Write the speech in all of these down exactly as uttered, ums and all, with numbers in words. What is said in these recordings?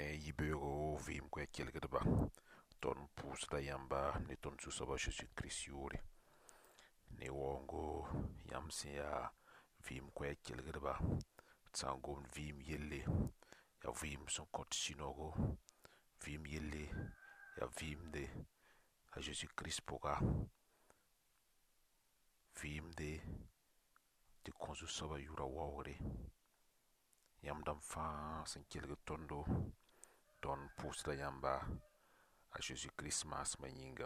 ne yibeogo vim kwe kelgdba ton pusda yamba ne ton susaba Jésus Christ yuri ne wongo yamsi ya vim kwe kelgdba tsangom vim yelle ya vim son kot sinogo vim yelle ya vim de a Jésus Christ poga vim de de konzu saba yura wawre yam dam fa sen kelg tondo ton pusda yamba a Jésus Christ mas manyinga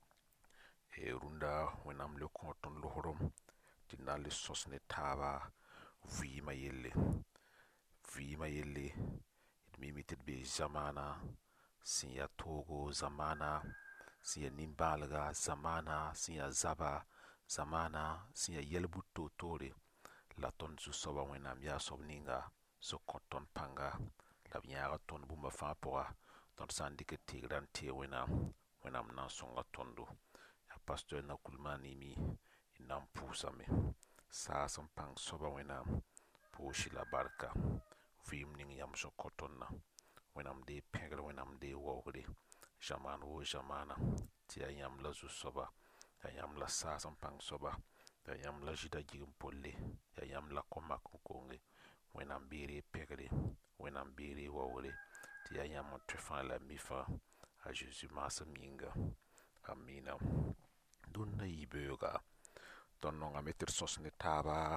e runda wenam le konton lohrom dina le sosne taba vima yelle vima yelle it mimited be zamana siya togo zamana siya nimbalga zamana siya zaba zamana siya yelbuto tore la ton su soba wenam ya sobninga so konton panga la biyaga ton bumba fa poa ton sandike tigran te wenam wenam nan songa tondo ya pasteur na kulmani mi inam pusame sa sam pang soba wenam pushi la barka vim ning yam so kotonna wenam de pegre wenam de wogre jaman wo jamana ti yam la zu soba ya yam la sa sam pang soba ya yam la jida gigim polle ya yam la koma konge wenam bere pegre wenam bere wogre ti yam trefan la mifa a Jésus masa minga amina dunna yibeoga ton non ameter sosne taba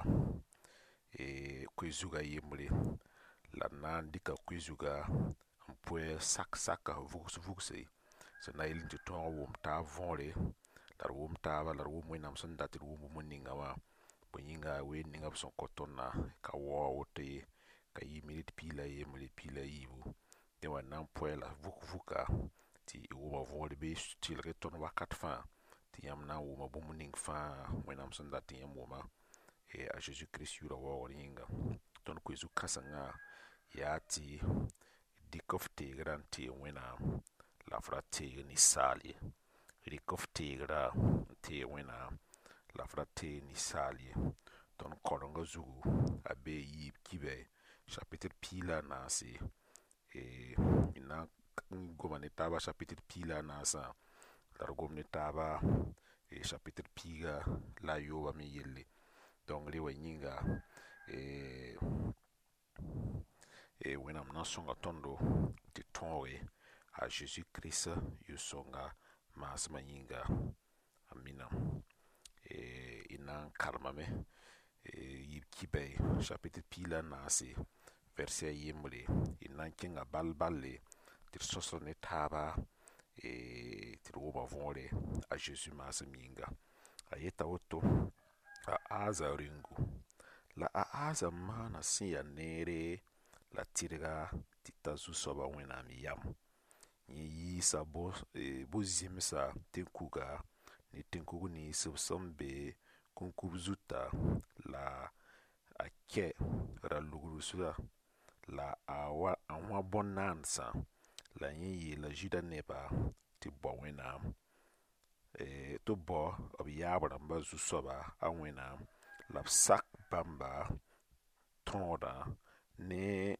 e kwizuga yimri la nan dika kwizuga mpwe sak saka vugs vugse se na ilin ti ton wum ta vonre dar wum taba lar wum wenam son datir wum muninga wa bonyinga we ninga son kotonna ka wo wote ka yimri pila yimri pila yibu de wa nan pwe la vuk vuka ti wuma vonre be stilre ton wakat fa ti yam na wuma bumuning fa wenam son datir yam wuma e a Jésus Christ yura wa yinga ton kwizu kasanga ya ti dikof tigran ti wena la frate ni sali dikof tigra ti wena la frate ni sali ton koronga zugu abe yib kibe chapitre pila nasi e ina goma ne taba chapitre pila nasa dar gom ne taba e chapitre piga la yoba mi yelle donc li wa yinga e e wenam nan songa tondo ti tonwe a Jésus Christ yu songa mas manyinga amina e inan karmame e yib kibe chapitre pila nasi verset yimre inan kinga balballe tir soso ne taba e tir woba vonre a Jésus mas minga ayeta woto a aza ringu la a aza mana siya nere la tirga tita zu soba wenam yam ni yisa bo e, bo zimsa tenkuga ni tenkugu ni subsombe kunkub zuta la ake ra lugru sula la awa anwa bonansa la yi la juda neba ti bo wenam e to bo ob yabra ba zu soba a wenam la sak bamba tonda ne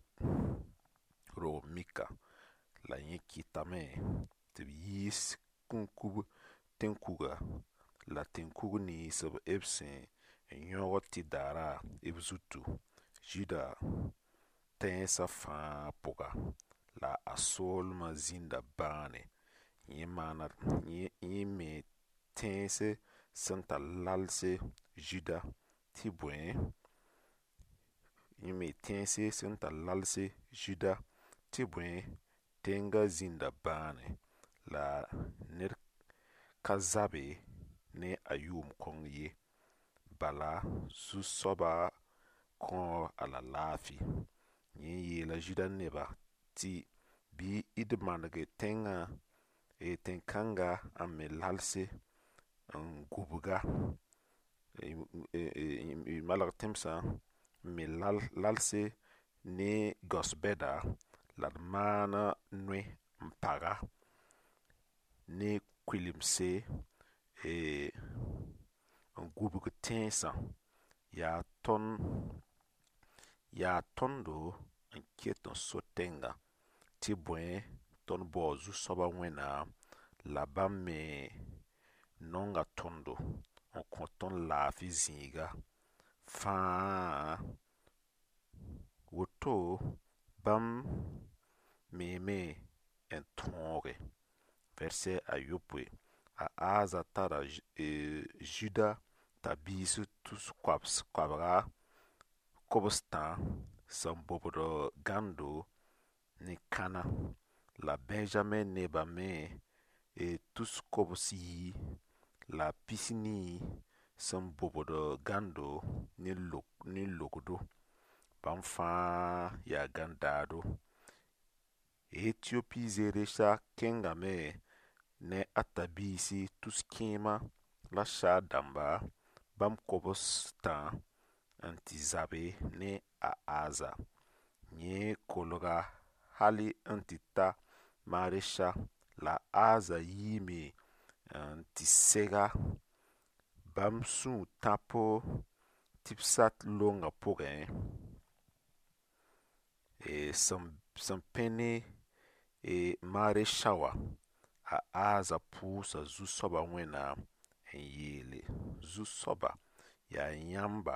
ro mika la yin kitame te yis kunkub tenkuga la tenkugu ni sub ebsen nyogo ti dara ebzutu juda tensa fa poga la asol ma zinda bane yin mana yin me tense santa lalse juda ti bwen yime tense santa lalse juda ti bwen tenga zinda bane la ner kazabe ne ayum kong ye bala su soba kon ala lafi yin ye la juda neba ti bi idmange tenga e tenkanga ame lalse n gubga e, e, e, e malak temsa me lal, lalse ne gosbeda la mana nwe mpaga ne kwilimse e n gubg tensa ya ton ya tondo n keton sotenga tɩ bõe tõnd bao zu-soaba wẽnnaam la bãmb me nonga tõndo n kõ tõnd laafɩ zĩiga fãa. Woto bãmb meeme n tõoge. Vɛrse ayopoe. A aaza tara Juda t'a biis tus koabga kobstã sẽn bobd gãndo ne kãna, la Benjamin nebã me tus kobs yi la pisnii sẽn bobd gãndo ne logdo. Bãmb fãa yaa gãn-daado. Etiopi zeeresa kẽngame ne a tãbiisi tus kẽema la saad-dãmba. Bãmb kobstã n tɩ zabe ne a aaza. Yẽ kolga hali n tɩ ta Maresha, la aaza yiime n tɩ sega. Bãmb sũur tãp Tibsat longa pʋgẽ. Sẽn pẽ ne Maresha wã, a aaza pʋʋsa zu-soaba wẽnnaam n yeele: zu-soaba, yaa yãmba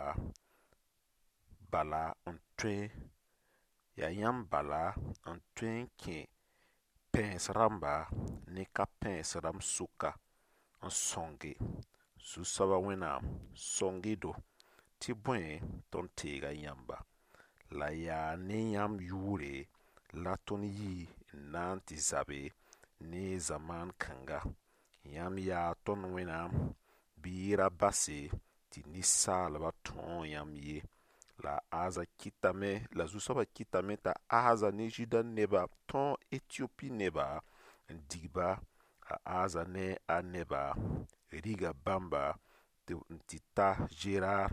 bala n tõe yaa yãmb bala n tõe n kẽ pãens rãmba ne ka-pãens rãmb sʋka n sõnge zu-soaba wẽnnaam sõnge-do tɩ bõe tõnd teega yãmba. La yaa ne yãmb yʋʋre la tõnd yii n na n tɩ zabe ne zamaan kãnga. Yãmb yaa tõnd wẽnnaam, bɩ y ra base tɩ ninsaalba tõog yãmb ye. La aaza kɩtame, la zu-soaba kɩtame t'a aaza ne Juda nebã tõog Etiopi nebã n digba. A aaza ne a nebã riga bãmba n tɩ ta Gerar.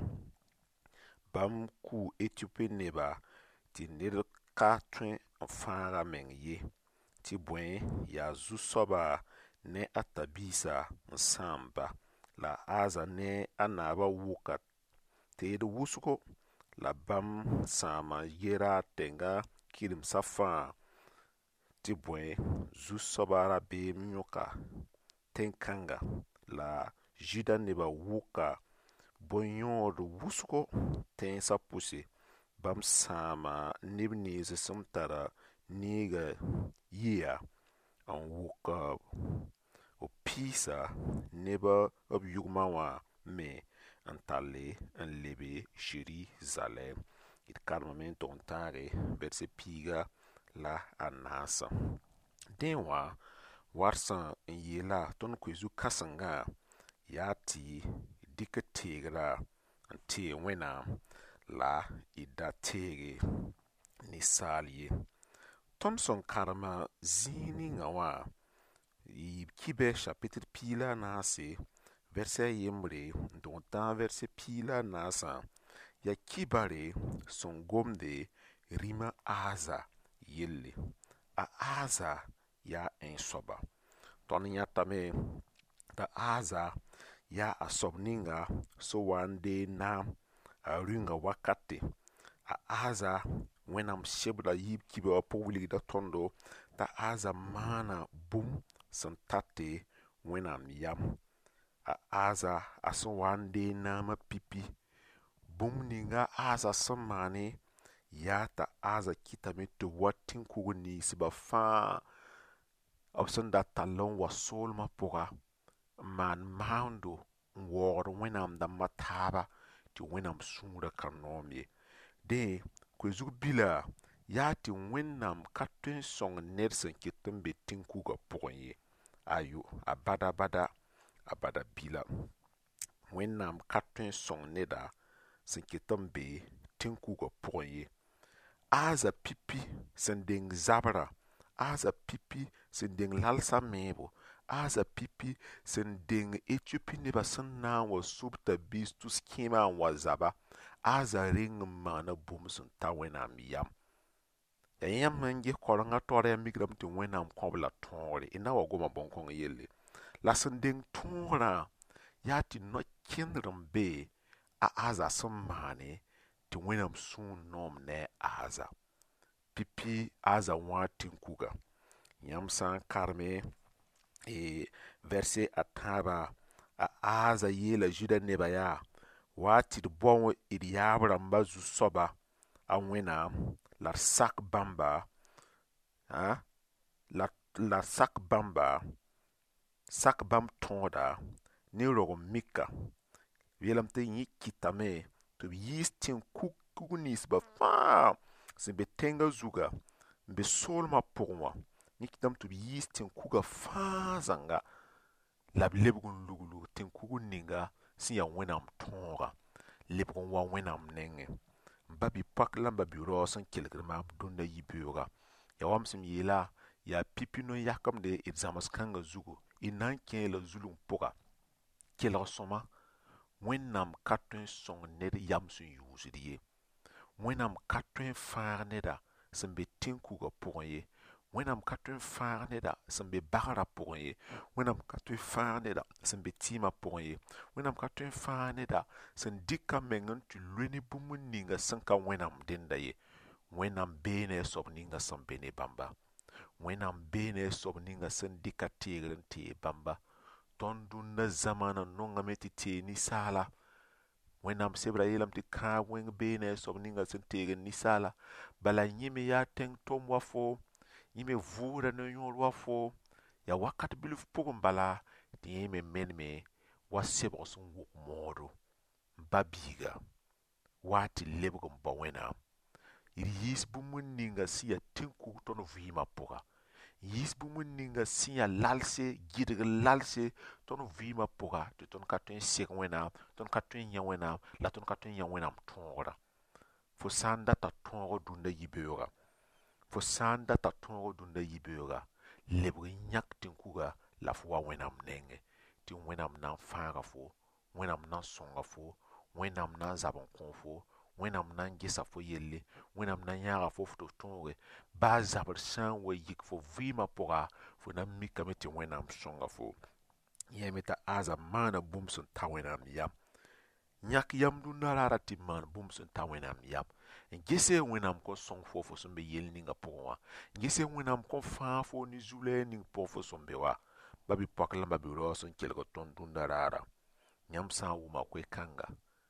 Bãmb kʋʋ Etiopi nebã tɩ ned ka tõe n fãag a meng ye, tɩ bõe yaa zu-soaba ne a tãbiisa n sãamba. La aaza ne a naabã wʋka teed wʋsgo, la bãmb sãama Gerar tẽnga kɩremsã fãa, tɩ bõe zu-soaba rabeem yõka tẽn-kãnga. La Juda nebã wʋka bõn-yõod wʋsgo tẽensã pʋse. Bãmb sãama neb nins sẽn tara neega yɩa n wʋk b piisa neb b yʋgmã wã me n tall n leb Zerizalɛɛm. D karemã me n tʋg n tãage vɛrse piiga la a naasã. Dẽ wã war sẽn n yeela tõnd koe-zu-kãsengã yaa tɩ dɩk teegrã n tee Wẽnnaam la y da teege ninsaal ye. Tõnd sẽn karema zĩig ninga wã, y kibɛ chapitr pii la a naase, vɛrse a yembre n tʋg n tãag vɛrse pii la a naasã, yaa kibare sẽn gomde rĩmã aaza yelle. A aaza yaa ãe-soaba. Tõnd yãtame t'a aaza yaa a soab ninga sẽn wa n deen naam a rũnga wakate. A aaza Wẽnnaam sebda yiib kiba wã pʋg wilgda tõndo t'a aaza maana bũmb sẽn tate Wẽnnaam yam. A aaza a sẽn wa n deen naamã pipi. Bũmb ninga aaza sẽn maane yaa t'a aaza kɩtame tɩ b wa tẽn-kug ninsba fãa b sẽn da tall n wa soolmã pʋga n maan maando n waoogd Wẽnnaam dãmbã taaba tɩ Wẽnnaam sũurã ka noom ye. Dẽ, koe-zug bila yaa tɩ Wẽnnaam ka tõe n sõng ned sẽn ket n be tẽn-kugã pʋgẽ ye. Ayo, a bada bada, a bada bila. Wẽnnaam ka tõe n sõng neda sẽn ket n be tẽn-kugã pʋgẽ ye. Aaza pipi sẽn deng zabrã, aaza pipi sẽn deng lalsa meebo, aaza pipi sẽn deng Etiopi nebã sẽn na n wa sob tãb-biis tus kẽemã n wa zaba, aaza reng n maana bũmb sẽn ta Wẽnnaam yam. Ya yãmb n ges korengã toarã, yaa migrame tɩ Wẽnnaam kõ-b la tõogre, y na n wa goma bõn-kõng yelle. La sẽn deng tõogrã yaa tɩ no-kẽndr n be a aaza sẽn maane tɩ Wẽnnaam sũur noom ne a aaza. pipi aza wã tẽn-kuga. Yãmb sã n karme e verset a tãaba a aaza yeela Zuda nebã yaa waa tɩ d bao d yaab rãmba zu-soaba a Wẽnnaam la d sak bãmba ã? la, la sak bãmba sak bãmb tõoda ne rogem mika. B yeelame tɩ yẽ kɩtame tɩ b yiis tẽn-kug kug ninsbã fãa sẽn be tẽngã zugã n be soolmã pʋgẽ wã. Yẽ kɩtame tɩ b yiis tẽn-kugã fãa zãnga la b lebg n luglug tẽn-kug ninga sẽn ya Wẽnnaam tõogã, lebg n wa Wẽnnaam nengẽ. M ba-bi-poak la m ba-bi-raoog sẽn kelgd maam dũnna yibeoogã, ya wam sẽn yeela yaa pipi no-yakemde d zãms-kãngã zugu, d na n kẽ la zulum pʋga. Kelg-sõma, Wẽnnaam ka tõe n sõng ned yam sẽn yũusd ye. Wẽnnaam ka tõe n fãag neda sẽn be tẽn-kugã pʋgẽ ye. Wẽnnaam ka tõe n fãag neda sẽn be bagrã pʋgẽ ye. Wẽnnaam ka tõe n fãag neda sẽn be tɩɩmã pʋgẽ ye. Wẽnnaam ka tõe n fãag neda sẽn dɩk a meng n tɩ loe ne bũmb ninga sẽn ka Wẽnnaam dẽnda ye. Wẽnnaam beene a soab ninga sẽn be ne bãmba. Wẽnnaam beene a soab ninga sẽn dɩka teegr n tee bãmba. Tõnd dũnna zãmanã nongame tɩ tee ninsaala. Wẽnnaam sebra yeelame tɩ kãab wẽng beene a soab ninga sẽn teegd ninsaala. Bala yẽ me yaa tẽng-tom wa fo, yẽ me vʋʋsda ne-yõor wa fo, ya wakat bilf pʋgẽ bala tɩ yẽ me menme wa sebg sẽn wʋk moodo. Ba-biiga, waa tɩ lebg n bao Wẽnnaam. D yiis bũmb ninga sẽn ya tẽn-kug tõnd vɩɩmã pʋga. Yiis bũmb ninga sẽn ya lalse, gɩdg lalse tõnd vɩɩmã pʋga tɩ tõnd ka tõe n sek Wẽnnaam, tõnd ka tõe n yã Wẽnnaam, la tõnd ka tõe n yã Wẽnnaam tõogrã. Fo sã n data tõog dũnna yibeoogã, fo sã n data tõog dũnna yibeoogã, lebg n yãk tẽn-kuga la fo wa Wẽnnaam nengẽ, tɩ Wẽnnaam na n fãaga fo, Wẽnnaam na n sõnga fo, Wẽnnaam na n zab n kõ fo, Wẽnnaam na n gesa fo yelle, Wẽnnaam na n yãaga fo tɩ f tõoge. Baa zabd sã n wa yik fo vɩɩmã pʋga, fo na n mikame tɩ Wẽnnaam sõnga fo. Yẽme t'a aazã maana bũmb sẽn ta Wẽnnaam yam. Yãk yam dũnna raara tɩ maan bũmb sẽn ta Wẽnnaam yam. N gese Wẽnnaam kõn sõng fo fo sẽn be yell ninga pʋgẽ wã. N gese Wẽnnaam kõn fãag fo ne zu-lɛɛ ning pʋgẽ fo sẽn be wa. Ba-bi-poak la ba-bi-raoog sẽn kelgd tõnd dũnna raara. Yãmb sã n wʋma koe-kãnga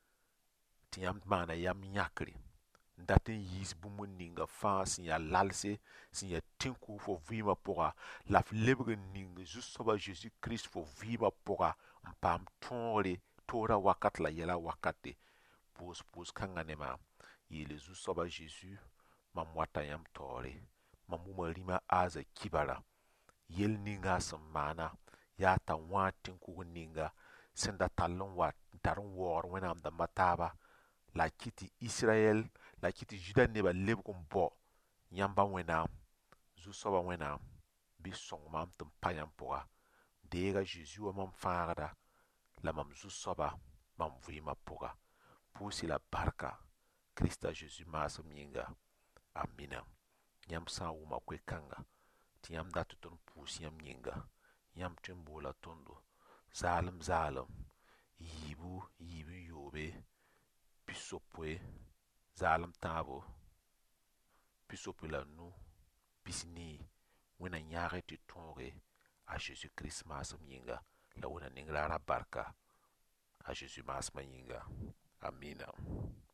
tɩ yãmb maana yam yãkre, n dat n yiis bũmb ninga fãa sẽn ya lalse, sẽn ya tẽn-kug fo vɩɩmã pʋga, la f lebg n ning Zu-soaba Zeezi Kirist fo vɩɩmã pʋga n paam tõogre toora wakat la yɛla wakate. Pʋʋs-pʋʋs kãngã ne maam. Yeele Zu-soaba Zeezi, mam wata yãmb taoore. Mam wʋma rĩmã aazã kibara. Yel ninga a sẽn maana yaa t'a wãag tẽn-kug ninga sẽn da tall n wa n tar n waoogd Wẽnnaam dãmbã taaba, la a kɩ tɩ Israyɛl, la a kɩ tɩ Zuda nebã lebg n bao yãmba Wẽnnaam. Zu-soaba Wẽnnaam, bɩ sõng maam tɩ m pa yãmb pʋga. Deega Zeezi wa mam fãagda, la mam Zu-soaba, mam vɩɩmã pʋga. Pʋʋs-y la barka Kirista Zeezi maasem yĩnga. Amina. Yãmb sã n wʋma koe-kãnga tɩ yãmb dat tɩ tõnd pʋʋs yãmb yĩnga, yãmb tõe n boola tõndo zaalem-zaalem, yiibu, yiib n yoobe, pisopoe, zaalem tãabo, pisopoe la nu, pis-nii. Wẽnna yãage tɩ tõoge a Zeezi Kirist maasem yĩnga, la Wẽnna ning raara barka a Zeezi maasmã yĩnga. Amina.